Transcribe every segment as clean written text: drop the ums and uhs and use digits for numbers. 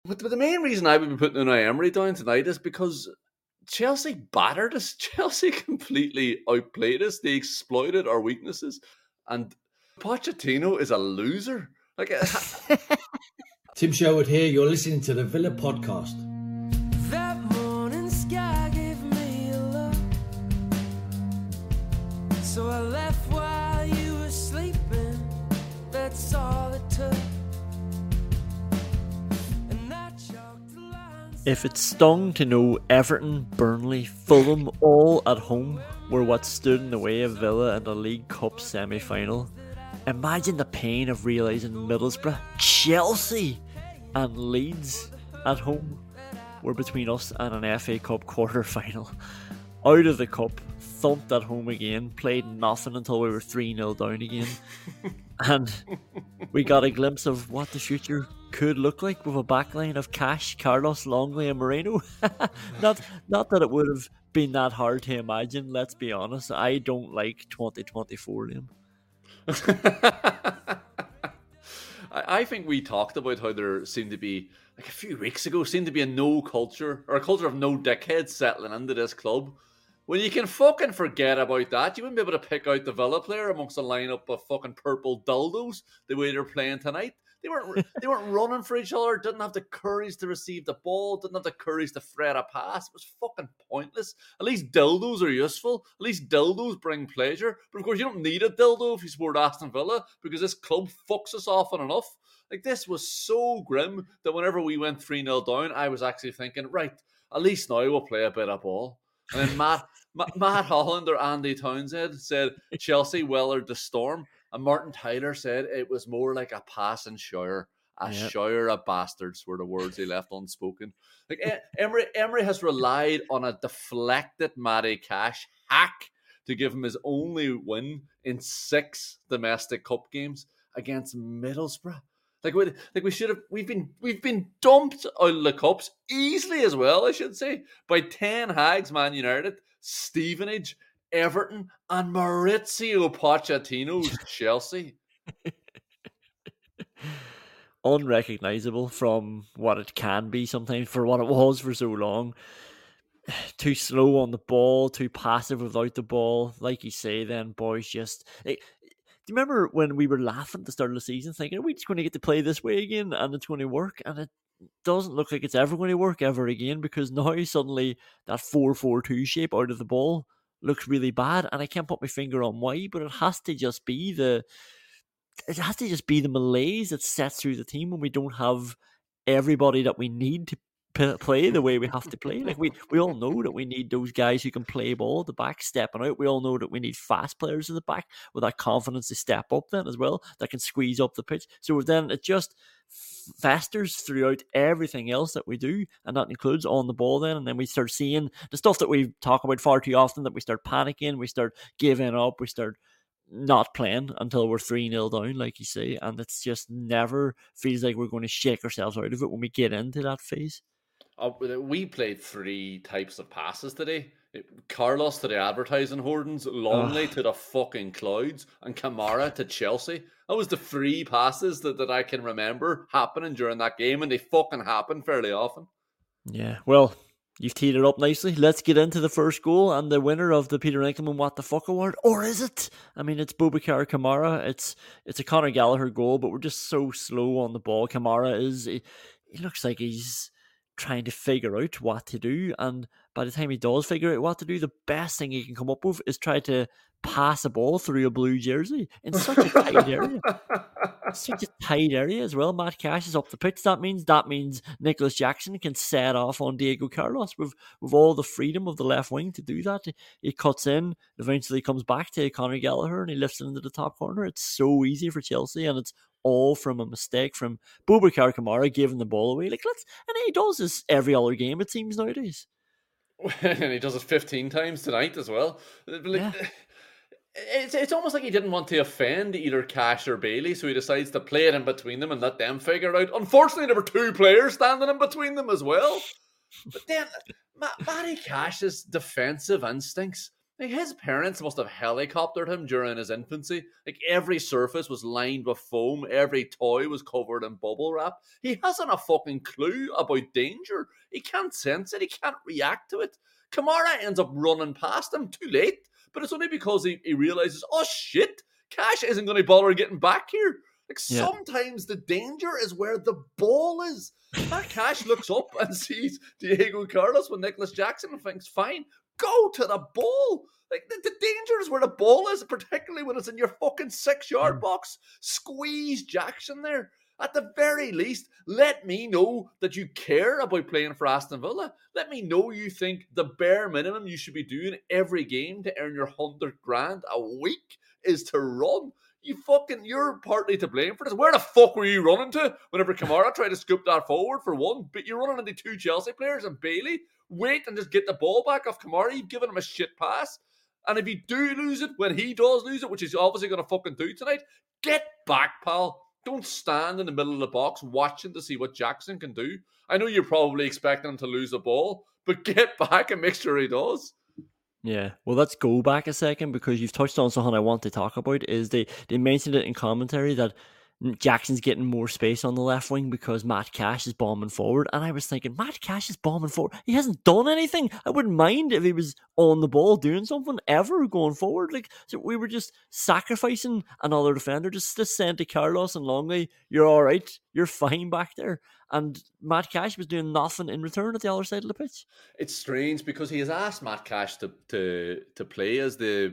But the main reason I would be putting Unai Emery down tonight is because Chelsea battered us. Chelsea completely outplayed us. They exploited our weaknesses. And Pochettino is a loser. Like, Tim Sherwood here. You're listening to the Villa Podcast. That morning sky gave me a look, so I left while you were sleeping. That's all it took. If it stung to know Everton, Burnley, Fulham all at home were what stood in the way of Villa in the League Cup semi-final, imagine the pain of realising Middlesbrough, Chelsea and Leeds at home were between us and an FA Cup quarter-final. Out of the cup, thumped at home again, played nothing until we were 3-0 down again. And we got a glimpse of what the future could look like with a backline of Cash, Carlos, Longley and Moreno. Not that it would have been that hard to imagine, let's be honest. I don't like 2024, Liam. I think we talked about how there seemed to be, like a few weeks ago, seemed to be a no culture, or a culture of no dickheads settling into this club. Well, you can fucking forget about that. You wouldn't be able to pick out the Villa player amongst a lineup of fucking purple dildos the way they're playing tonight. They weren't running for each other, didn't have the courage to receive the ball, didn't have the courage to thread a pass. It was fucking pointless. At least dildos are useful. At least dildos bring pleasure. But of course, you don't need a dildo if you support Aston Villa, because this club fucks us often enough. Like, this was so grim that whenever we went 3-0 down, I was actually thinking, right, at least now we'll play a bit of ball. And then Matt Holland or Andy Townsend said Chelsea weathered the storm, and Martin Tyler said it was more like a passing shower. A shower of bastards were the words he left unspoken. Like, Emery has relied on a deflected Matty Cash hack to give him his only win in 6 domestic cup games against Middlesbrough. We've been dumped out of the cups easily as well, I should say, by Ten Hag's Man United, Stevenage, Everton, and Maurizio Pochettino's Chelsea. Unrecognisable from what it can be sometimes, for what it was for so long. Too slow on the ball, too passive without the ball. Like you say then, boys, just... do you remember when we were laughing at the start of the season, thinking, are we just going to get to play this way again and it's going to work? And it doesn't look like it's ever going to work ever again, because now suddenly that 4-4-2 shape out of the ball looks really bad, and I can't put my finger on why, but it has to just be the malaise that sets through the team when we don't have everybody that we need to play the way we have to play. Like, we all know that we need those guys who can play ball at the back stepping out. We all know that we need fast players at the back with that confidence to step up then as well, that can squeeze up the pitch. So then it just festers throughout everything else that we do, and that includes on the ball then. And then we start seeing the stuff that we talk about far too often, that we start panicking, we start giving up, we start not playing until we're 3-0 down, like you say, and it's just never feels like we're going to shake ourselves out of it when we get into that phase. We played 3 types of passes today. Carlos to the advertising hoardings, Longley to the fucking clouds, and Kamara to Chelsea. That was the 3 passes that I can remember happening during that game, and they fucking happen fairly often. Yeah, well, you've teed it up nicely. Let's get into the first goal and the winner of the Peter Enkelman What the Fuck Award. Or is it? I mean, it's Boubacar Kamara. It's a Conor Gallagher goal, but we're just so slow on the ball. Kamara he looks like he's trying to figure out what to do, and by the time he does figure out what to do, the best thing he can come up with is try to pass a ball through a blue jersey in such a tight area. Such a tight area as well. Matt Cash is up the pitch. That means Nicholas Jackson can set off on Diego Carlos with all the freedom of the left wing to do that. He cuts in, eventually comes back to Conor Gallagher, and he lifts it into the top corner. It's so easy for Chelsea, and it's all from a mistake from Boubacar Kamara giving the ball away. And he does this every other game, it seems, nowadays. And he does it 15 times tonight as well. Yeah. It's almost like he didn't want to offend either Cash or Bailey, so he decides to play it in between them and let them figure it out. Unfortunately, there were 2 players standing in between them as well. But then, Matty Cash's defensive instincts Like, his parents must have helicoptered him during his infancy. Like, every surface was lined with foam. Every toy was covered in bubble wrap. He hasn't a fucking clue about danger. He can't sense it. He can't react to it. Kamara ends up running past him too late. But it's only because he realizes, oh shit, Cash isn't going to bother getting back here. Like, sometimes the danger is where the ball is. That Cash looks up and sees Diego Carlos with Nicholas Jackson and thinks, fine, go to the ball. Like, the danger is where the ball is, particularly when it's in your fucking 6-yard box. Squeeze Jackson there. At the very least, let me know that you care about playing for Aston Villa. Let me know you think the bare minimum you should be doing every game to earn your 100 grand a week is to run. You're partly to blame for this. Where the fuck were you running to whenever Kamara tried to scoop that forward for one? But you're running into 2 Chelsea players and Bailey. Wait and just get the ball back off Kamara. You've given him a shit pass. And if you do lose it, when he does lose it, which he's obviously going to fucking do tonight, get back, pal. Don't stand in the middle of the box watching to see what Jackson can do. I know you're probably expecting him to lose the ball, but get back and make sure he does. Yeah, well, let's go back a second, because you've touched on something I want to talk about. Is they mentioned it in commentary that Jackson's getting more space on the left wing because Matt Cash is bombing forward. And I was thinking, Matt Cash is bombing forward. He hasn't done anything. I wouldn't mind if he was on the ball doing something ever going forward. Like, so we were just sacrificing another defender. Just send to Carlos and Longley. You're all right. You're fine back there. And Matt Cash was doing nothing in return at the other side of the pitch. It's strange because he has asked Matt Cash to play as the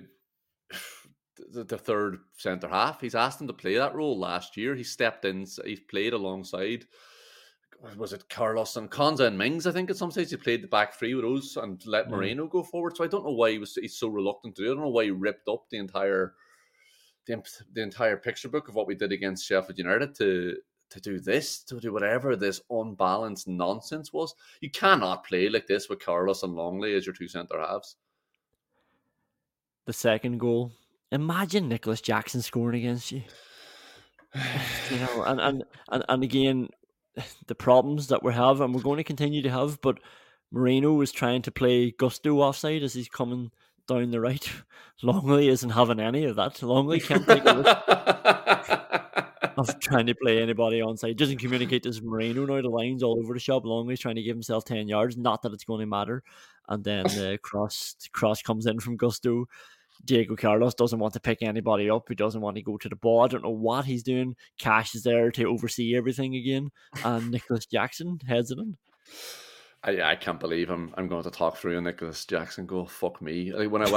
third centre half. He's asked him to play that role last year. He stepped in. He's played alongside, was it Carlos and Konza and Mings? I think at some stage he played the back three with those and let Moreno go forward. So I don't know why he's so reluctant to do it. I don't know why he ripped up the entire picture book of what we did against Sheffield United to do this, to do whatever this unbalanced nonsense was. You cannot play like this with Carlos and Longley as your 2 centre halves. The second goal. Imagine Nicholas Jackson scoring against you. You know, and again, the problems that we have, and we're going to continue to have, but Moreno was trying to play Gusto offside as he's coming down the right. Longley isn't having any of that. Longley can't take a risk of trying to play anybody onside. Doesn't communicate to Moreno now. The line's all over the shop. Longley's trying to give himself 10 yards. Not that it's going to matter. And then the cross comes in from Gusto. Diego Carlos doesn't want to pick anybody up. He doesn't want to go to the ball. I don't know what he's doing. Cash is there to oversee everything again. And Nicholas Jackson heads it in. I can't believe I'm going to talk through a Nicholas Jackson goal. Fuck me. Like when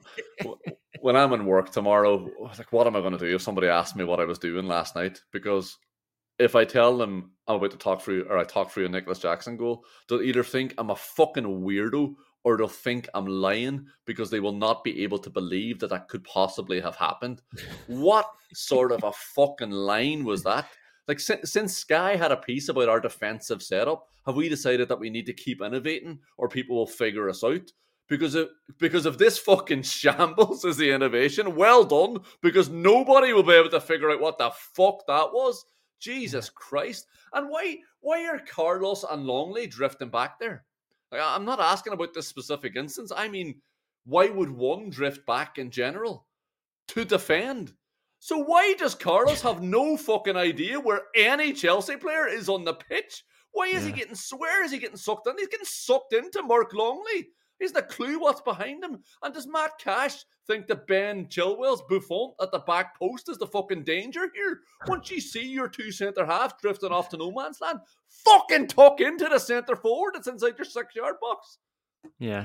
I'm in work tomorrow, like, what am I going to do if somebody asks me what I was doing last night? Because if I tell them I'm about to talk through a Nicholas Jackson goal, they'll either think I'm a fucking weirdo or they'll think I'm lying because they will not be able to believe that could possibly have happened. What sort of a fucking line was that? Like, since Sky had a piece about our defensive setup, have we decided that we need to keep innovating or people will figure us out? Because if this fucking shambles is the innovation, well done, because nobody will be able to figure out what the fuck that was. Jesus Christ. And why are Carlos and Longley drifting back there? Like, I'm not asking about this specific instance. I mean, why would one drift back in general? To defend. So why does Carlos have no fucking idea where any Chelsea player is on the pitch? Where is he getting sucked in? He's getting sucked into Mark Longley. He hasn't a clue what's behind him. And does Matt Cash think that Ben Chilwell's Buffon at the back post is the fucking danger here? Once you see your 2 centre halves drifting off to no man's land, fucking tuck into the centre forward that's inside your 6-yard box. Yeah.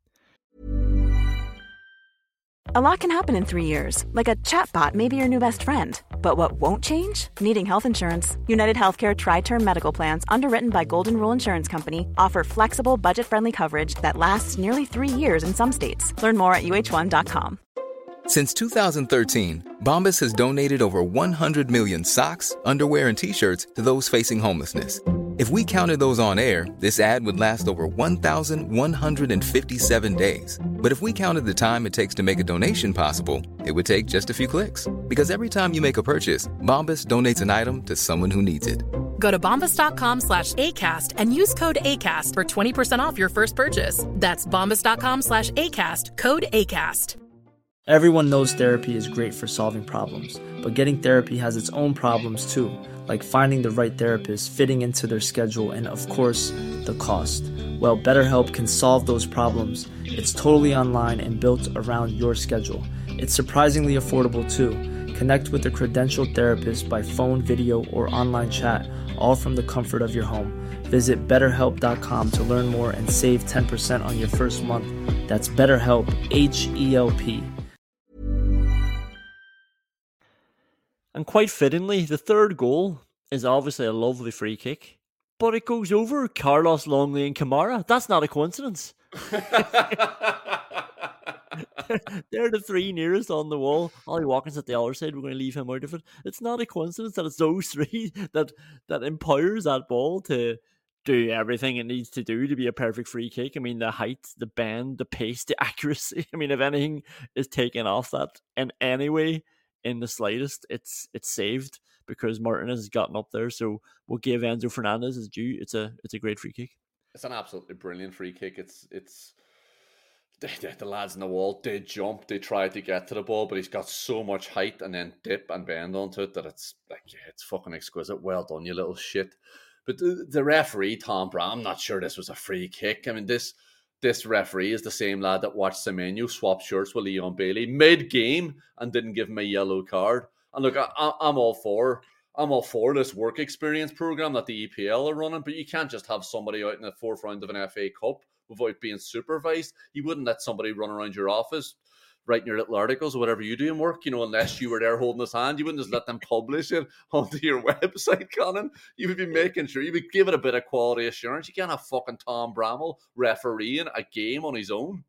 A lot can happen in 3 years, like a chatbot may be your new best friend. But what won't change? Needing health insurance. United Healthcare Tri-Term Medical Plans, underwritten by Golden Rule Insurance Company, offer flexible, budget-friendly coverage that lasts nearly 3 years in some states. Learn more at uh1.com. Since 2013, Bombas has donated over 100 million socks, underwear, and T-shirts to those facing homelessness. If we counted those on air, this ad would last over 1,157 days. But if we counted the time it takes to make a donation possible, it would take just a few clicks. Because every time you make a purchase, Bombas donates an item to someone who needs it. Go to bombas.com/ACAST and use code ACAST for 20% off your first purchase. That's bombas.com/ACAST, code ACAST. Everyone knows therapy is great for solving problems, but getting therapy has its own problems too, like finding the right therapist, fitting into their schedule, and of course, the cost. Well, BetterHelp can solve those problems. It's totally online and built around your schedule. It's surprisingly affordable too. Connect with a credentialed therapist by phone, video, or online chat, all from the comfort of your home. Visit BetterHelp.com to learn more and save 10% on your first month. That's BetterHelp, H-E-L-P. And quite fittingly, the third goal is obviously a lovely free kick, but it goes over Carlos, Longley and Kamara. That's not a coincidence. They're the three nearest on the wall. Ollie Watkins at the other side, we're going to leave him out of it. It's not a coincidence that it's those three that empowers that ball to do everything it needs to do to be a perfect free kick. I mean, the height, the bend, the pace, the accuracy. I mean, if anything is taken off that in any way, in the slightest, it's saved because Martinez has gotten up there. So we'll give Enzo Fernandez his due. It's a great free kick. It's an absolutely brilliant free kick. It's the lads in the wall did jump. They tried to get to the ball, but he's got so much height and then dip and bend onto it that it's like, yeah, it's fucking exquisite. Well done, you little shit. But the referee, Tom Brown, I'm not sure this was a free kick. I mean, this referee is the same lad that watched Semenyo swap shirts with Leon Bailey mid-game and didn't give him a yellow card. And look, I'm all for this work experience program that the EPL are running, but you can't just have somebody out in the fourth round of an FA Cup without being supervised. You wouldn't let somebody run around your office writing your little articles or whatever you do in work, unless you were there holding his hand. You wouldn't just let them publish it onto your website, Conan. You would be making sure, you would give it a bit of quality assurance. You can't have fucking Tom Bramall refereeing a game on his own.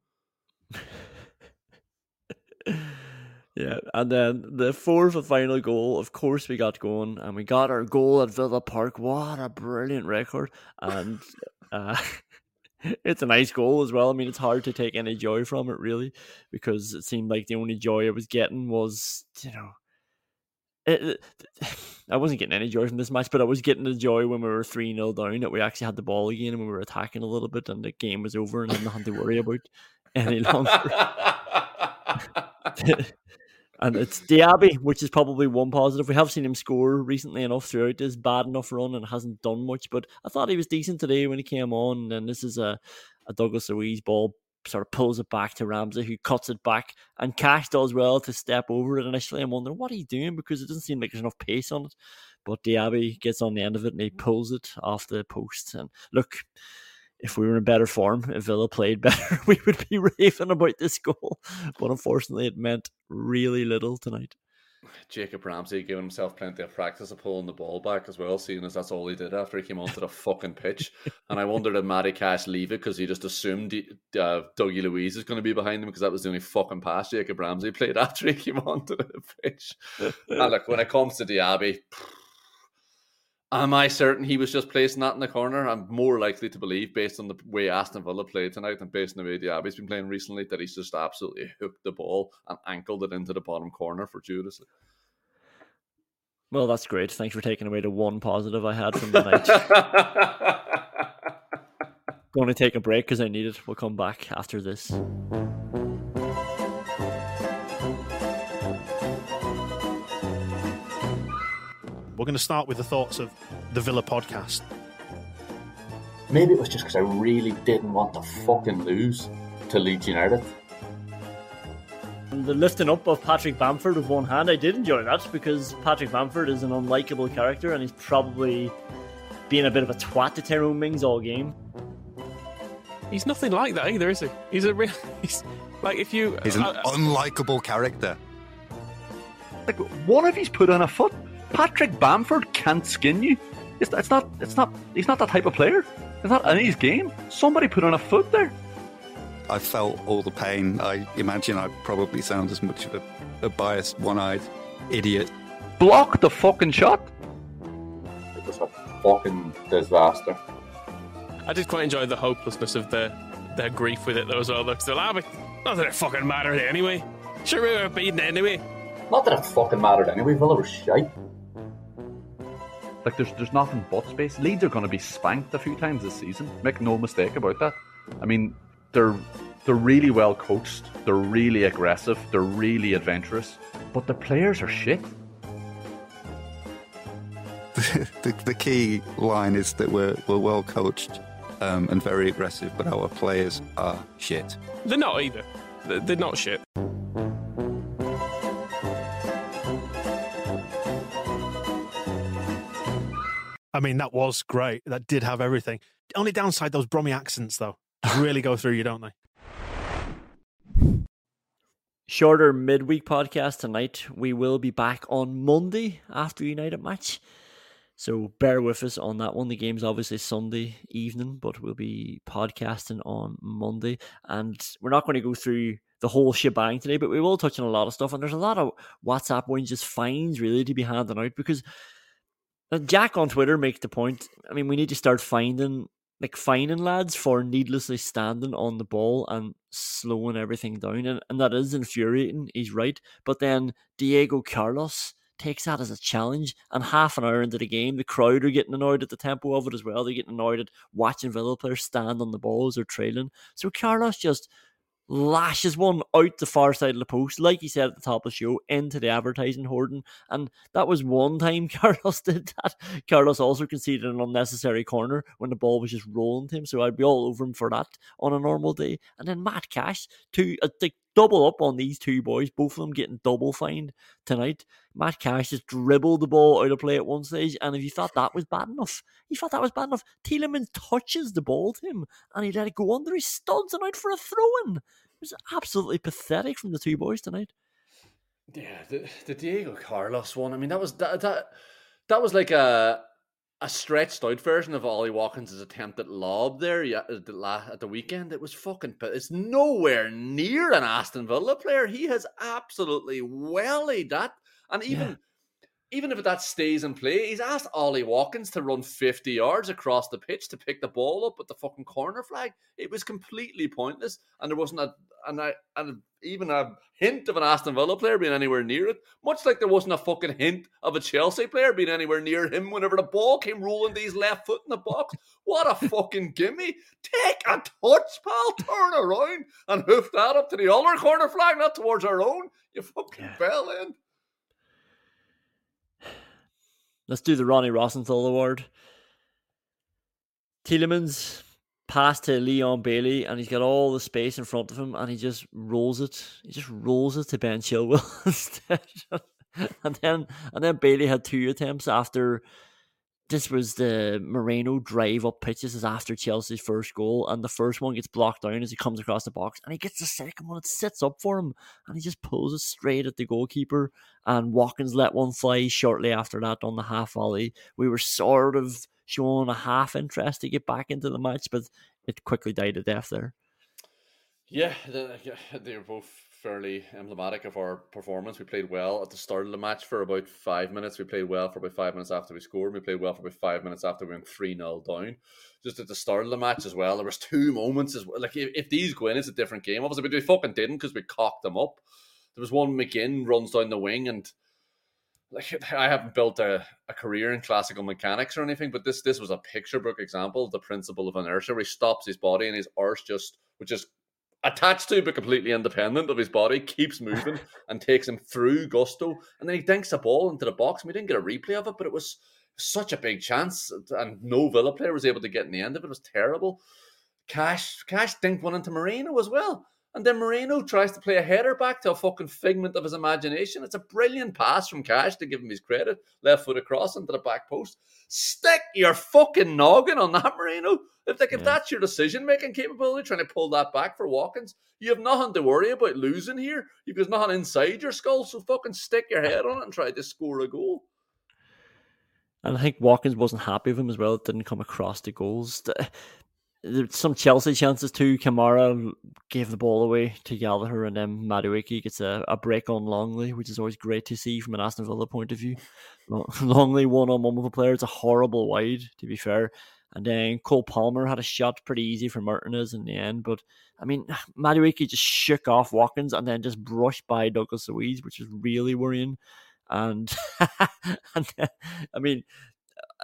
Yeah, and then the fourth and final goal, of course we got going, and we got our goal at Villa Park. What a brilliant record. And it's a nice goal as well. I mean, it's hard to take any joy from it, really, because it seemed like the only joy I was getting was, I wasn't getting any joy from this match, but I was getting the joy when we were 3-0 down, that we actually had the ball again and we were attacking a little bit and the game was over and I had nothing to worry about any longer. And it's Diaby, which is probably one positive. We have seen him score recently enough throughout this bad enough run and hasn't done much, but I thought he was decent today when he came on. And this is a Douglas Luiz ball, sort of pulls it back to Ramsey, who cuts it back, and Cash does well to step over it. Initially I'm wondering, what are you doing? Because it doesn't seem like there's enough pace on it. But Diaby gets on the end of it and he pulls it off the post. And look, if we were in better form, if Villa played better, we would be raving about this goal. But unfortunately, it meant really little tonight. Jacob Ramsey giving himself plenty of practice of pulling the ball back as well, seeing as that's all he did after he came onto the fucking pitch. And I wondered, did Matty Cash leave it because he just assumed Dougie Luiz is going to be behind him because that was the only fucking pass Jacob Ramsey played after he came onto the pitch. And look, when it comes to Diaby, am I certain he was just placing that in the corner? I'm more likely to believe, based on the way Aston Villa played tonight and based on the way Diaby's been playing recently, that he's just absolutely hooked the ball and ankled it into the bottom corner fortuitously. Well, that's great. Thanks for taking away the one positive I had from the night. Going to take a break because I need it. We'll come back after this. We're going to start with the thoughts of the Villa podcast. Maybe it was just because I really didn't want to fucking lose to Leeds United. And the lifting up of Patrick Bamford with one hand, I did enjoy that because Patrick Bamford is an unlikable character and he's probably been a bit of a twat to Tyrone Mings all game. He's nothing like that either, is he? He's an unlikable character. Like, one of he's put on a foot. Patrick Bamford can't skin you. He's not that type of player. It's not in his game. Somebody put on a foot there. I felt all the pain. I imagine I probably sound as much of a biased, one-eyed idiot. Block the fucking shot. It was a fucking disaster. I did quite enjoy the hopelessness of their grief with it though as well. Not that it fucking mattered anyway. Sure, we were beaten anyway. Not that it fucking mattered anyway. Villa was shite. Like, there's nothing but space. Leeds are going to be spanked a few times this season. Make no mistake about that. I mean, they're really well coached. They're really aggressive. They're really adventurous. But the players are shit. The key line is that we're well coached and very aggressive, but our players are shit. They're not either. They're not shit. I mean, that was great. That did have everything. Only downside, those Brummy accents, though, really go through you, don't they? Shorter midweek podcast tonight. We will be back on Monday after United match. So bear with us on that one. The game's obviously Sunday evening, but we'll be podcasting on Monday. And we're not going to go through the whole shebang today, but we will touch on a lot of stuff. And there's a lot of WhatsApp wins, just fines really to be handed out, because Jack on Twitter makes the point. I mean, we need to start fining lads for needlessly standing on the ball and slowing everything down. And that is infuriating. He's right. But then Diego Carlos takes that as a challenge, and half an hour into the game, the crowd are getting annoyed at the tempo of it as well. They're getting annoyed at watching Villa players stand on the ball as they're trailing. So Carlos just lashes one out the far side of the post, like he said at the top of the show, into the advertising hoarding. And that was one time Carlos did that. Carlos also conceded an unnecessary corner when the ball was just rolling to him, so I'd be all over him for that on a normal day. And then Matt Cash, double up on these two boys, both of them getting double fined tonight. Matt Cash just dribbled the ball out of play at one stage, and if you thought that was bad enough, Tielemans touches the ball to him, and he let it go under his studs and out for a throw-in. It was absolutely pathetic from the two boys tonight. Yeah, the Diego Carlos one, I mean, that was like a stretched out version of Ollie Watkins' attempt at lob there at the weekend. It was it's nowhere near an Aston Villa player. He has absolutely wellied that. And even if that stays in play, he's asked Ollie Watkins to run 50 yards across the pitch to pick the ball up at the fucking corner flag. It was completely pointless, and there wasn't even a hint of an Aston Villa player being anywhere near it, much like there wasn't a fucking hint of a Chelsea player being anywhere near him whenever the ball came rolling to his left foot in the box. What a fucking gimme. Take a touch, pal. Turn around and hoof that up to the other corner flag, not towards our own. You fucking bell end. Let's do the Ronnie Rosenthal Award. Tielemans passed to Leon Bailey, and he's got all the space in front of him, and he just rolls it. He just rolls it to Ben Chilwell instead. and then Bailey had two attempts after. This was the Moreno drive up pitches after Chelsea's first goal, and the first one gets blocked down as he comes across the box, and he gets the second one. It sits up for him, and he just pulls it straight at the goalkeeper, and Watkins let one fly shortly after that on the half volley. We were sort of showing a half interest to get back into the match, but it quickly died a death there. Yeah, they were both fairly emblematic of our performance. We played well at the start of the match for about 5 minutes. We played well for about 5 minutes after we scored. We played well for about 5 minutes after we went 3-0 down. Just at the start of the match as well, there was two moments as well. Like, if these go in, it's a different game. Obviously, we fucking didn't because we cocked them up. There was one, McGinn runs down the wing, and like, I haven't built a career in classical mechanics or anything, but this was a picture book example of the principle of inertia, where he stops his body and his arse which is attached to but completely independent of his body, keeps moving and takes him through gusto, and then he dinks the ball into the box. We didn't get a replay of it, but it was such a big chance, and no Villa player was able to get in the end of it. It was terrible. Cash dinked one into Moreno as well, and then Moreno tries to play a header back to a fucking figment of his imagination. It's a brilliant pass from Cash, to give him his credit. Left foot across into the back post. Stick your fucking noggin on that, Moreno. If that's your decision-making capability, trying to pull that back for Watkins, you have nothing to worry about losing here. There's nothing inside your skull, so fucking stick your head on it and try to score a goal. And I think Watkins wasn't happy with him as well. It didn't come across the goals. There's some Chelsea chances too. Kamara gave the ball away to Gallagher, and then Madueke gets a break on Longley, which is always great to see from an Aston Villa point of view. Longley one-on-one with a player. It's a horrible wide, to be fair. And then Cole Palmer had a shot pretty easy for Martinez in the end. But, I mean, Madueke just shook off Watkins and then just brushed by Douglas Luiz, which is really worrying. And, I mean,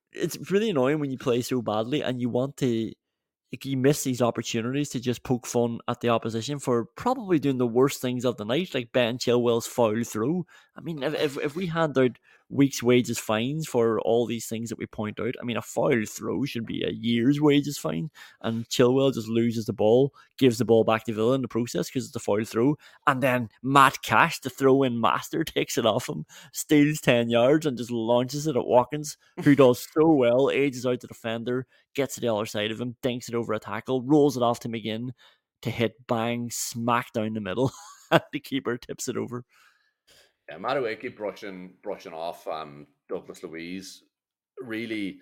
it's really annoying when you play so badly and you want to. Like, you miss these opportunities to just poke fun at the opposition for probably doing the worst things of the night, like Ben Chilwell's foul throw. I mean, if we hand out week's wages fines for all these things that we point out, I mean, a foul throw should be a year's wages fine, and Chilwell just loses the ball, gives the ball back to Villa in the process because it's a foul throw, and then Matt Cash, the throw-in master, takes it off him, steals 10 yards and just launches it at Watkins, who does so well, ages out the defender, gets to the other side of him, dinks it over a tackle, rolls it off to McGinn to hit bang, smack down the middle, and the keeper tips it over. Yeah, Madueke brushing off Douglas Luiz really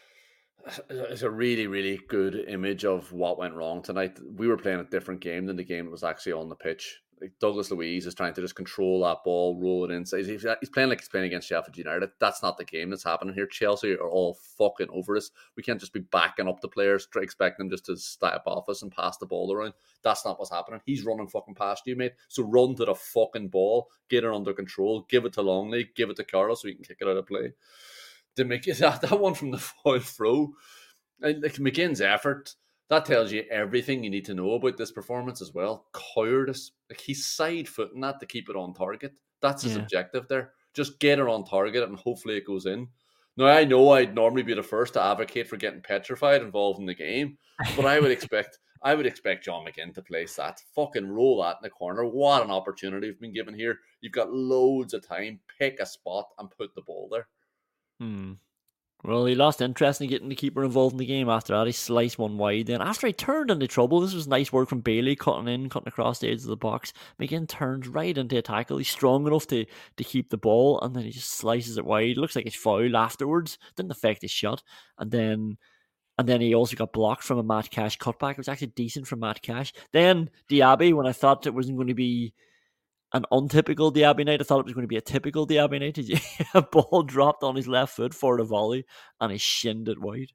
is a really, really good image of what went wrong tonight. We were playing a different game than the game that was actually on the pitch. Like, Douglas Luiz is trying to just control that ball, roll it inside. He's playing like he's playing against Sheffield United. That's not the game that's happening here. Chelsea are all fucking over us. We can't just be backing up the players, expecting them just to step off us and pass the ball around. That's not what's happening. He's running fucking past you, mate. So run to the fucking ball, get it under control, give it to Longley, give it to Carlos so he can kick it out of play. To make it, that one from the foul throw, like McGinn's effort, that tells you everything you need to know about this performance as well. Cowardice. Like, he's side-footing that to keep it on target. That's his objective there. Just get it on target and hopefully it goes in. Now, I know I'd normally be the first to advocate for getting petrified involved in the game, but I would expect John McGinn to place that. Fucking roll that in the corner. What an opportunity we've been given here. You've got loads of time. Pick a spot and put the ball there. Well, he lost interest in getting the keeper involved in the game after that. He sliced one wide. Then after he turned into trouble, this was nice work from Bailey, cutting across the edge of the box. McGinn turns right into a tackle. He's strong enough to keep the ball, and then he just slices it wide. Looks like he's fouled afterwards. Didn't affect his shot. And then he also got blocked from a Matt Cash cutback. It was actually decent from Matt Cash. Then Diaby, when I thought it wasn't going to be an untypical Diaby night, I thought it was going to be a typical Diaby night. A ball dropped on his left foot for the volley, and he shinned it wide.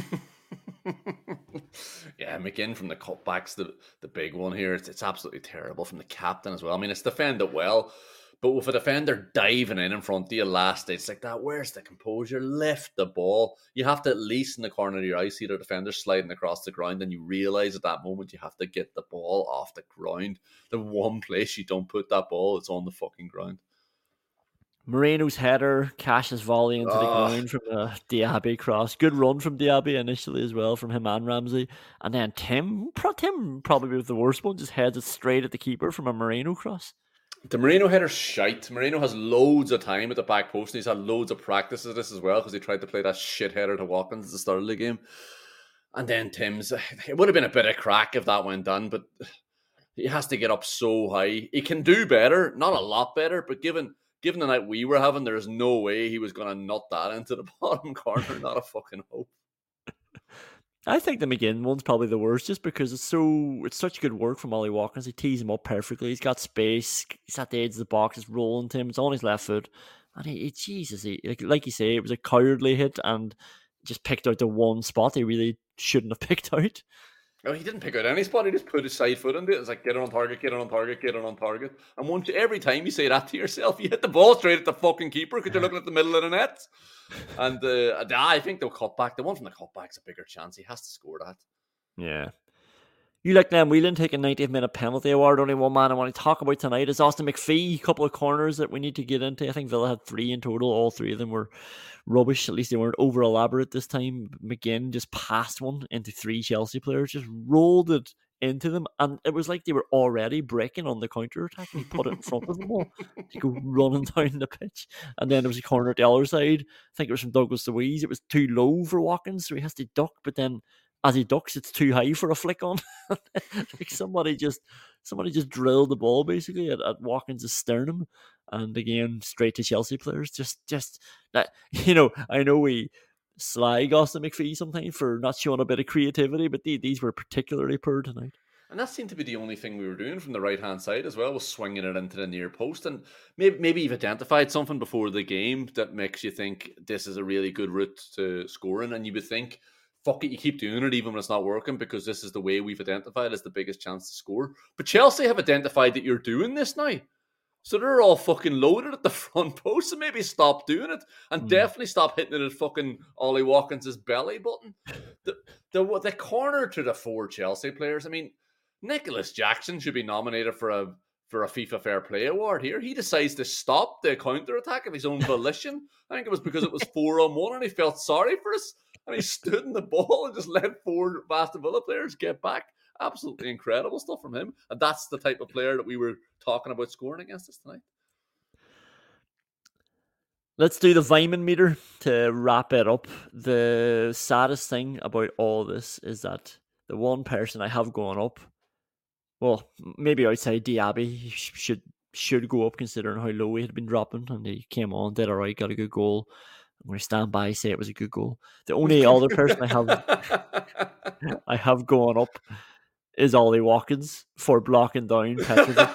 Yeah, McGinn from the cutbacks, the big one here. It's absolutely terrible from the captain as well. I mean, it's defended well, but with a defender diving in front of you last, it's like that. Where's the composure? Lift the ball. You have to, at least in the corner of your eye, see the defender sliding across the ground, and you realise at that moment you have to get the ball off the ground. The one place you don't put that ball, it's on the fucking ground. Moreno's header, Cash's volley into the ground from the Diaby cross. Good run from Diaby initially as well, from him and Ramsey. And then Tim probably with the worst one, just heads it straight at the keeper from a Moreno cross. The Moreno header's shite. Moreno has loads of time at the back post, and he's had loads of practice of this as well, because he tried to play that shit header to Watkins at the start of the game. And then Tim's, it would have been a bit of crack if that went done, but he has to get up so high. He can do better, not a lot better, but given the night we were having, there's no way he was going to nut that into the bottom corner. Not a fucking hope. I think the McGinn one's probably the worst, just because it's such good work from Ollie Watkins. He tees him up perfectly. He's got space. He's at the edge of the box. It's rolling to him. It's on his left foot. And like you say, it was a cowardly hit and just picked out the one spot he really shouldn't have picked out. No, he didn't pick out any spot. He just put his side foot into it. It's like, get it on target, get it on target, get it on target. And every time you say that to yourself, you hit the ball straight at the fucking keeper because you're looking at the middle of the net. And I think they'll cut back. The one from the cutback's a bigger chance. He has to score that. Yeah. You like Liam Whelan taking 90th minute penalty award. Only one man I want to talk about tonight is Austin McPhee. A couple of corners that we need to get into. I think Villa had 3 in total. All 3 of them were rubbish. At least they weren't over elaborate this time. McGinn just passed one into 3 Chelsea players, just rolled it into them, and it was like they were already breaking on the counter attack, and he put it in front of them all to go running down the pitch. And then there was a corner at the other side. I think it was from Douglas Luiz. It was too low for Watkins, so he has to duck, but then as he ducks, it's too high for a flick on. Like somebody just drilled the ball basically at Watkins' sternum, and again straight to Chelsea players. Just that, I know we slag Austin McPhee sometimes for not showing a bit of creativity, but these were particularly poor tonight. And that seemed to be the only thing we were doing from the right-hand side as well, was swinging it into the near post. And maybe you've identified something before the game that makes you think this is a really good route to scoring, and you would think, fuck it, you keep doing it even when it's not working, because this is the way we've identified as the biggest chance to score. But Chelsea have identified that you're doing this now. So they're all fucking loaded at the front post, so maybe stop doing it, and definitely stop hitting it at fucking Ollie Watkins' belly button. The corner to the 4 Chelsea players. I mean, Nicholas Jackson should be nominated for a FIFA Fair Play award here. He decides to stop the counter-attack of his own volition. I think it was because it was 4-on-1 and he felt sorry for us. And he stood in the ball and just let 4 Aston Villa players get back. Absolutely incredible stuff from him. And that's the type of player that we were talking about scoring against us tonight. Let's do the Weimann meter to wrap it up. The saddest thing about all this is that the one person I have going up, well, maybe outside Diaby, should go up considering how low he had been dropping, and he came on, did all right, got a good goal. I'm going to stand by and say it was a good goal. The only other person I have going up is Ollie Watkins for blocking down Petrovic.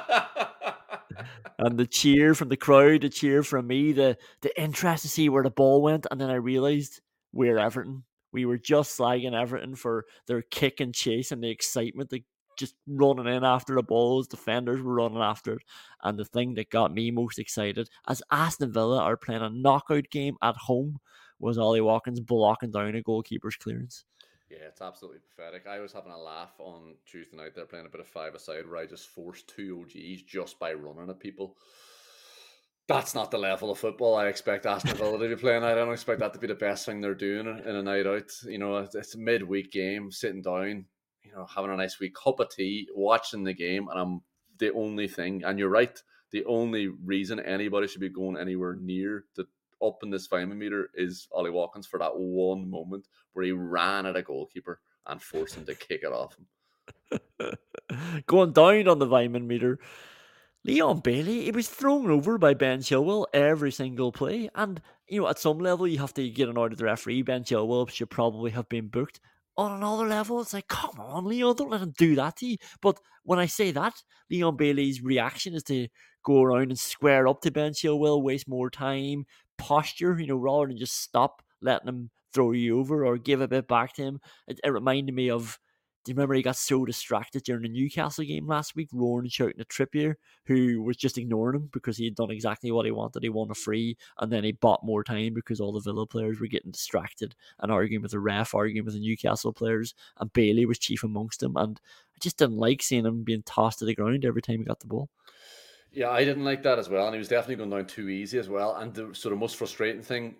And the cheer from the crowd, the cheer from me, the interest to see where the ball went, and then I realised we're Everton. We were just slagging Everton for their kick and chase and the excitement, the just running in after the balls, defenders were running after it. And the thing that got me most excited, as Aston Villa are playing a knockout game at home, was Ollie Watkins blocking down a goalkeeper's clearance. Yeah, it's absolutely pathetic. I was having a laugh on Tuesday night. They're playing a bit of 5-a-side where I just forced 2 OGs just by running at people. That's not the level of football I expect Aston Villa to be playing. I don't expect that to be the best thing they're doing in a night out. You know, it's a midweek game, sitting down, you know, having a nice wee cup of tea, watching the game, and the only thing, and you're right, the only reason anybody should be going anywhere near the up in this Weimann meter is Ollie Watkins for that one moment where he ran at a goalkeeper and forced him to kick it off him. Going down on the Weimann meter, Leon Bailey, he was thrown over by Ben Chilwell every single play. And, you know, at some level, you have to get an order of the referee. Ben Chilwell should probably have been booked. On another level, it's like, come on, Leon, don't let him do that to you. But when I say that, Leon Bailey's reaction is to go around and square up to Ben Chilwell, waste more time, posture, you know, rather than just stop letting him throw you over or give a bit back to him. It reminded me of, do you remember he got so distracted during the Newcastle game last week, roaring and shouting at Trippier, who was just ignoring him because he had done exactly what he wanted. He won a free, and then he bought more time because all the Villa players were getting distracted and arguing with the ref, arguing with the Newcastle players, and Bailey was chief amongst them. And I just didn't like seeing him being tossed to the ground every time he got the ball. Yeah, I didn't like that as well, and he was definitely going down too easy as well. And the sort of most frustrating thing,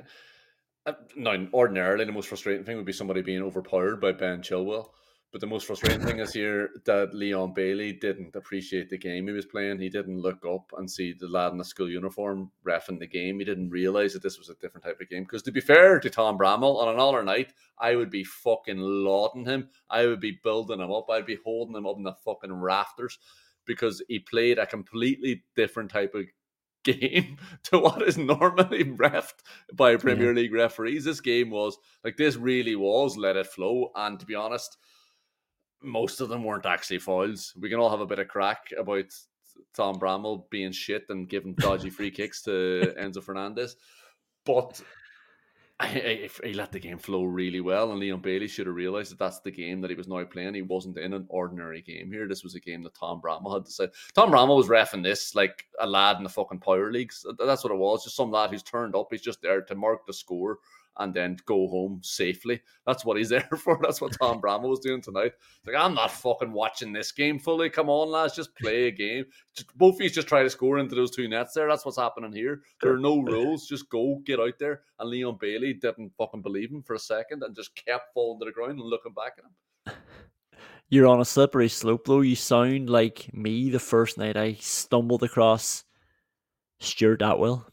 now ordinarily the most frustrating thing would be somebody being overpowered by Ben Chilwell. But the most frustrating thing is here that Leon Bailey didn't appreciate the game he was playing. He didn't look up and see the lad in the school uniform reffing the game. He didn't realise that this was a different type of game. Because to be fair to Tom Bramall, on another night, I would be fucking lauding him. I would be building him up. I'd be holding him up in the fucking rafters because he played a completely different type of game to what is normally reffed by Premier League referees. This game was, like, this really was let it flow. And to be honest, most of them weren't actually fouls. We can all have a bit of crack about Tom Bramall being shit and giving dodgy free kicks to Enzo Fernandez, but he let the game flow really well, and Leon Bailey should have realised that that's the game that he was now playing. He wasn't in an ordinary game here. This was a game that Tom Bramall had decided. Tom Bramall was reffing this like a lad in the fucking power leagues. That's what it was, just some lad who's turned up. He's just there to mark the score and then go home safely. That's what he's there for. That's what Tom Bramall was doing tonight. It's like, I'm not fucking watching this game fully. Come on, lads, just play a game. Both of you just try to score into those 2 nets there. That's what's happening here. There are no rules. Just go, get out there. And Leon Bailey didn't fucking believe him for a second and just kept falling to the ground and looking back at him. You're on a slippery slope, though. You sound like me the first night I stumbled across Stuart Atwell.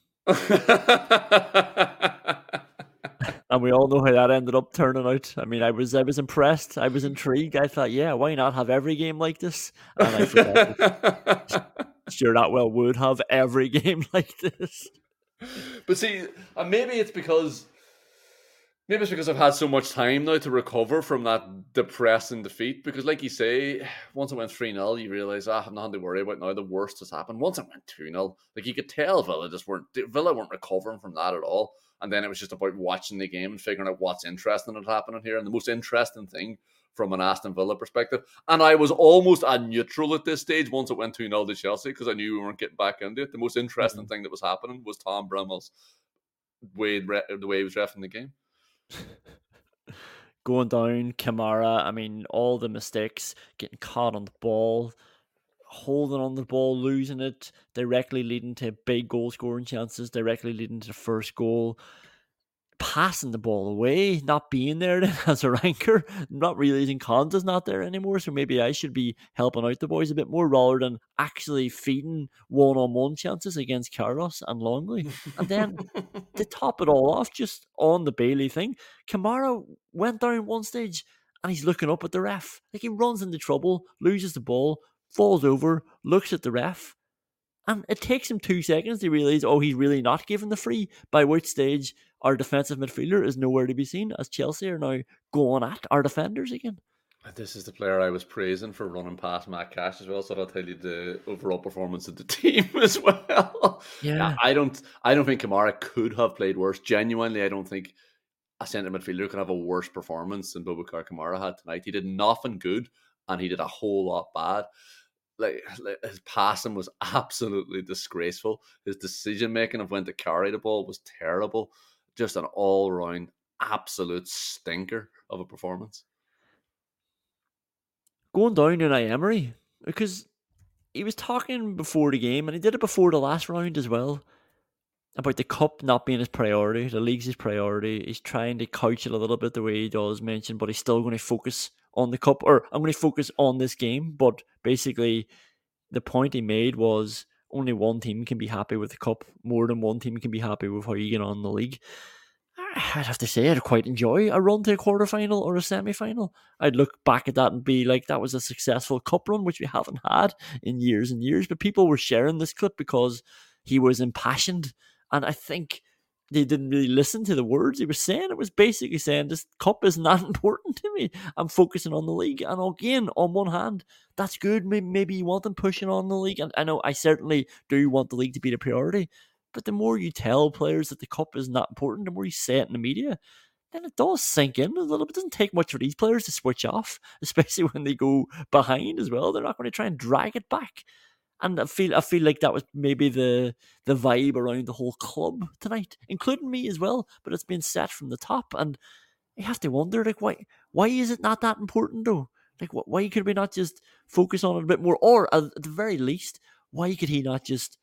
And we all know how that ended up turning out. I mean, I was impressed. I was intrigued. I thought, yeah, why not have every game like this? And I forgot that Stuart Atwell would have every game like this. But see, maybe it's because I've had so much time now to recover from that depressing defeat. Because like you say, once it went 3-0, you realise, I have nothing to worry about now. The worst has happened. Once it went 2-0, like you could tell Villa weren't recovering from that at all. And then it was just about watching the game and figuring out what's interesting that's happening here. And the most interesting thing from an Aston Villa perspective. And I was almost a neutral at this stage once it went 2-0 to Chelsea because I knew we weren't getting back into it. The most interesting thing that was happening was Tom Brimmel's the way he was reffing the game. Going down, Kamara, I mean, all the mistakes, getting caught on the ball, holding on the ball, losing it, directly leading to big goal scoring chances, directly leading to the first goal, passing the ball away, not being there then as a ranker, not realizing Konsa's not there anymore, so maybe I should be helping out the boys a bit more rather than actually feeding one-on-one chances against Carlos and Longley. And then to top it all off, just on the Bailey thing, Kamara went down one stage and he's looking up at the ref. Like, he runs into trouble, loses the ball, falls over, looks at the ref, and it takes him 2 seconds to realise, oh, he's really not given the free, by which stage our defensive midfielder is nowhere to be seen, as Chelsea are now going at our defenders again. This is the player I was praising for running past Matt Cash as well, so that'll tell you the overall performance of the team as well. Yeah. I don't think Kamara could have played worse. Genuinely, I don't think a centre midfielder could have a worse performance than Boubacar Kamara had tonight. He did nothing good, and he did a whole lot bad. Like his passing was absolutely disgraceful. His decision making of when to carry the ball was terrible. Just an all round absolute stinker of a performance. Going down Unai Emery, because he was talking before the game, and he did it before the last round as well, about the cup not being his priority. The league's his priority. He's trying to couch it a little bit the way he does mention, but he's still going to focus on the cup, or I'm going to focus on this game. But basically, the point he made was only one team can be happy with the cup. More than one team can be happy with how you get on in the league. I'd have to say I'd quite enjoy a run to a quarterfinal or a semi-final. I'd look back at that and be like, that was a successful cup run, which we haven't had in years and years. But people were sharing this clip because he was impassioned. And I think they didn't really listen to the words he was saying. It was basically saying, this cup is not important to me. I'm focusing on the league. And again, on one hand, that's good. Maybe you want them pushing on the league. And I know I certainly do want the league to be the priority. But the more you tell players that the cup is not important, the more you say it in the media, then it does sink in a little bit. It doesn't take much for these players to switch off, especially when they go behind as well. They're not going to try and drag it back. And I feel like that was maybe the vibe around the whole club tonight, including me as well. But it's been set from the top, and you have to wonder, like, why is it not that important though? Like, why could we not just focus on it a bit more, or at the very least, why could he not just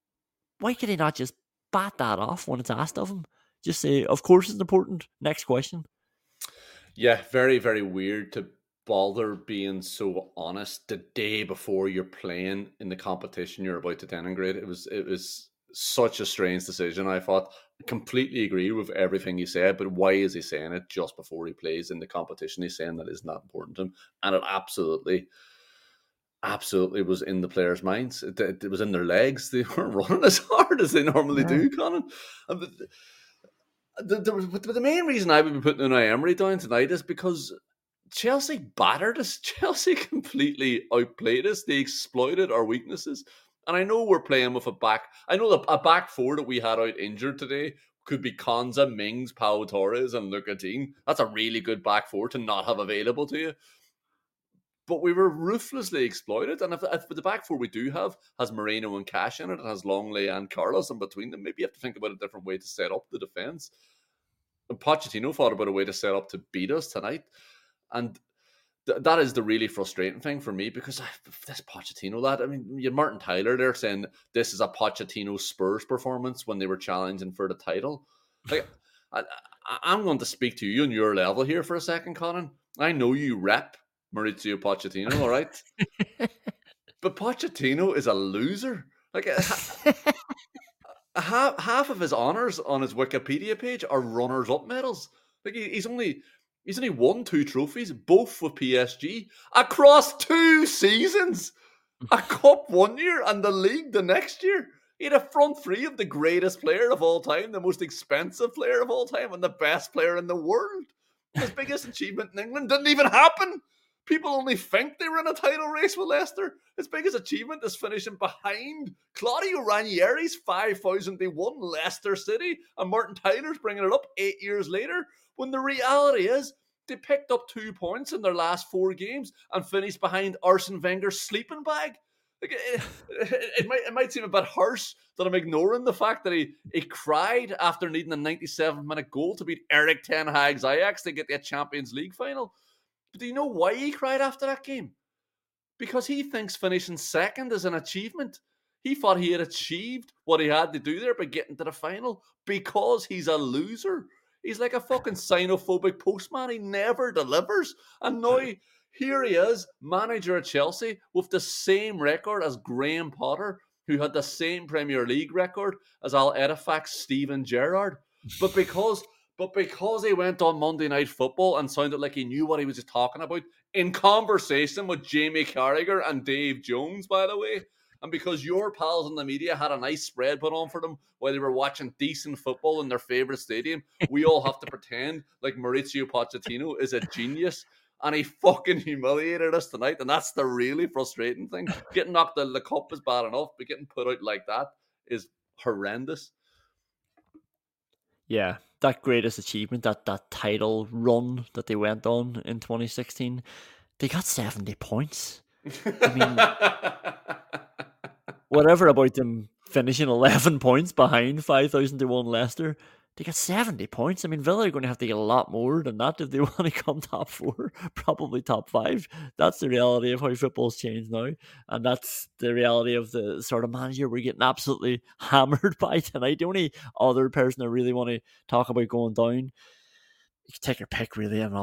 bat that off when it's asked of him? Just say, of course it's important. Next question. Yeah, very, very weird to bother being so honest the day before you're playing in the competition you're about to denigrate. It was such a strange decision. I thought, I completely agree with everything he said, but why is he saying it just before he plays in the competition? He's saying that is not important to him, and it absolutely was in the players' minds. It was in their legs. They weren't running as hard as they normally do, Conan. The main reason I would be putting Unai Emery down tonight is because Chelsea battered us. Chelsea completely outplayed us. They exploited our weaknesses. And I know we're playing with a back four that we had out injured today could be Konsa, Mings, Pau Torres, and Lucatin. That's a really good back four to not have available to you. But we were ruthlessly exploited. And if the back four we do have has Moreno and Cash in it, and has Longley and Carlos in between them, maybe you have to think about a different way to set up the defence. And Pochettino thought about a way to set up to beat us tonight. And that is the really frustrating thing for me, because this Pochettino lad, I mean, you had Martin Tyler there saying this is a Pochettino Spurs performance when they were challenging for the title. Like, I'm going to speak to you on your level here for a second, Conan. I know you rep Mauricio Pochettino, all right? But Pochettino is a loser. Like, half of his honours on his Wikipedia page are runners-up medals. Like, he's only won 2 trophies, both with PSG, across 2 seasons. A cup one year and the league the next year. He had a front three of the greatest player of all time, the most expensive player of all time, and the best player in the world. His biggest achievement in England didn't even happen. People only think they were in a title race with Leicester. His biggest achievement is finishing behind Claudio Ranieri's 5,000 they won Leicester City, and Martin Tyler's bringing it up 8 years later, when the reality is They picked up 2 points in their last 4 games and finished behind Arsene Wenger's sleeping bag. Like, it might seem a bit harsh that I'm ignoring the fact that he cried after needing a 97-minute goal to beat Erik ten Hag's Ajax to get the Champions League final. But do you know why he cried after that game? Because he thinks finishing second is an achievement. He thought he had achieved what he had to do there by getting to the final because he's a loser. He's like a fucking xenophobic postman. He never delivers. And now here he is, manager at Chelsea, with the same record as Graham Potter, who had the same Premier League record as Al Ettifaq's Steven Gerrard. But because he went on Monday Night Football and sounded like he knew what he was talking about, in conversation with Jamie Carragher and Dave Jones, by the way, and because your pals in the media had a nice spread put on for them while they were watching decent football in their favourite stadium, we all have to pretend like Mauricio Pochettino is a genius. And he fucking humiliated us tonight. And that's the really frustrating thing. Getting knocked out of the cup is bad enough, but getting put out like that is horrendous. Yeah, that greatest achievement, that title run that they went on in 2016, they got 70 points. I mean, whatever about them finishing 11 points behind 5,000-1 Leicester, they got 70 points. I mean, Villa are going to have to get a lot more than that if they want to come top 4, probably top 5. That's the reality of how football's changed now. And that's the reality of the sort of manager we're getting absolutely hammered by tonight. The only other person I really want to talk about going down, you can take your pick, really. I mean,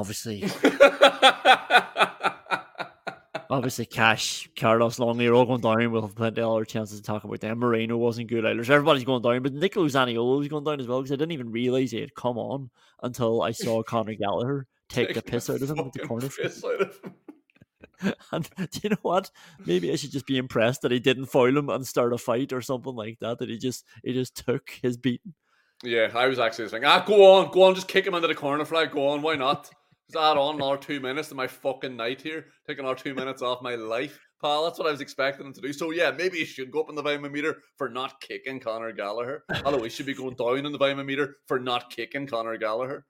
obviously Cash, Carlos, Longley are all going down. We'll have plenty of other chances to talk about them. Moreno wasn't good either. So everybody's going down. But Nicolo Zaniolo was going down as well because I didn't even realise he had come on until I saw Conor Gallagher take the piss out of him at the corner. And do you know what? Maybe I should just be impressed that he didn't foul him and start a fight or something like that. That he just took his beating. Yeah, I was actually thinking, go on, just kick him into the corner flag. Go on, why not? Just add on another 2 minutes to my fucking night here. Take another 2 minutes off my life, pal. That's what I was expecting him to do. So yeah, maybe he should go up in the Vimy meter for not kicking Conor Gallagher. Although he should be going down in the Vimy meter for not kicking Conor Gallagher.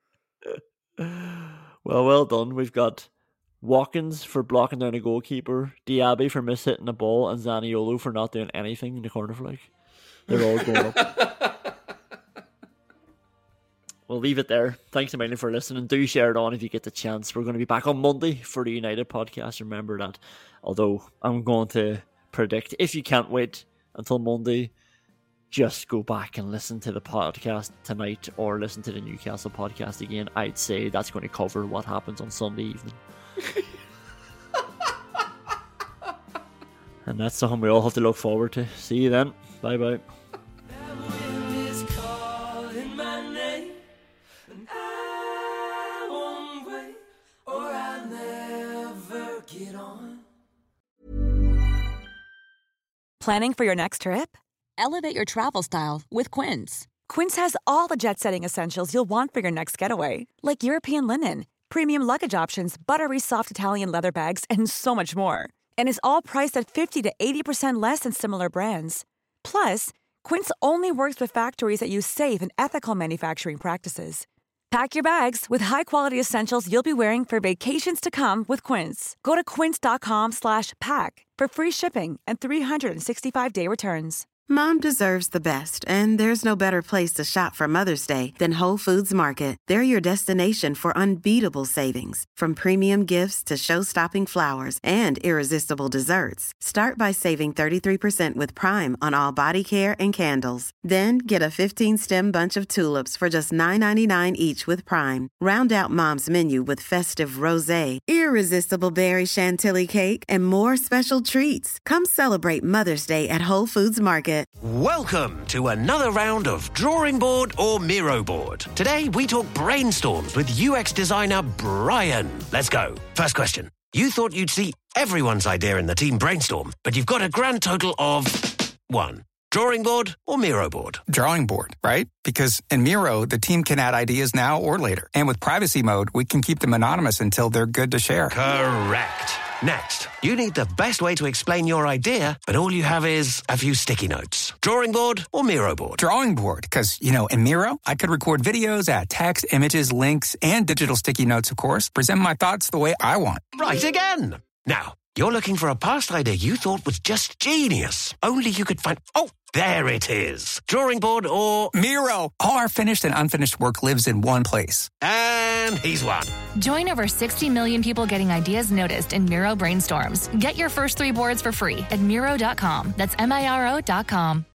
Well done. We've got Watkins for blocking down a goalkeeper, Diaby for mishitting the ball, and Zaniolo for not doing anything in the corner flag. They're all going up. We'll leave it there. Thanks a million for listening. Do share it on if you get the chance. We're going to be back on Monday for the United podcast. Remember that. Although I'm going to predict, if you can't wait until Monday, just go back and listen to the podcast tonight or listen to the Newcastle podcast again. I'd say that's going to cover what happens on Sunday evening. And that's something we all have to look forward to. See you then. Bye bye. Planning for your next trip? Elevate your travel style with Quince. Quince has all the jet-setting essentials you'll want for your next getaway, like European linen, premium luggage options, buttery soft Italian leather bags, and so much more. And is all priced at 50 to 80% less than similar brands. Plus, Quince only works with factories that use safe and ethical manufacturing practices. Pack your bags with high-quality essentials you'll be wearing for vacations to come with Quince. Go to quince.com/pack for free shipping and 365-day returns. Mom deserves the best, and there's no better place to shop for Mother's Day than Whole Foods Market. They're your destination for unbeatable savings, from premium gifts to show-stopping flowers and irresistible desserts. Start by saving 33% with Prime on all body care and candles. Then get a 15-stem bunch of tulips for just $9.99 each with Prime. Round out Mom's menu with festive rosé, irresistible berry chantilly cake, and more special treats. Come celebrate Mother's Day at Whole Foods Market. Welcome to another round of Drawing Board or Miro Board. Today we talk brainstorms with UX designer Brian. Let's go. First question. You thought you'd see everyone's idea in the team brainstorm, but you've got a grand total of 1. Drawing board or Miro board? Drawing board, right? Because in Miro, the team can add ideas now or later. And with privacy mode, we can keep them anonymous until they're good to share. Correct. Next, you need the best way to explain your idea, but all you have is a few sticky notes. Drawing board or Miro board? Drawing board, because, in Miro, I could record videos, add text, images, links, and digital sticky notes, of course. Present my thoughts the way I want. Right again. Now, you're looking for a past idea you thought was just genius. Only you could find... Oh, there it is. Drawing board or... Miro. All our finished and unfinished work lives in one place. And he's won. Join over 60 million people getting ideas noticed in Miro Brainstorms. Get your first 3 boards for free at Miro.com. That's Miro.com.